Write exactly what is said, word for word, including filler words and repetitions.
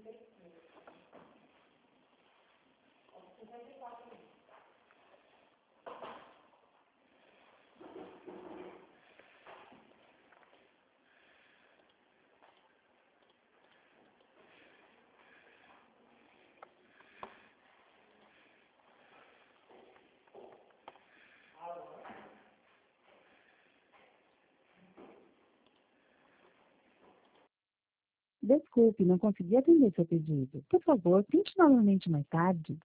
Desculpe, não consegui atender seu pedido. Por favor, tente novamente mais tarde.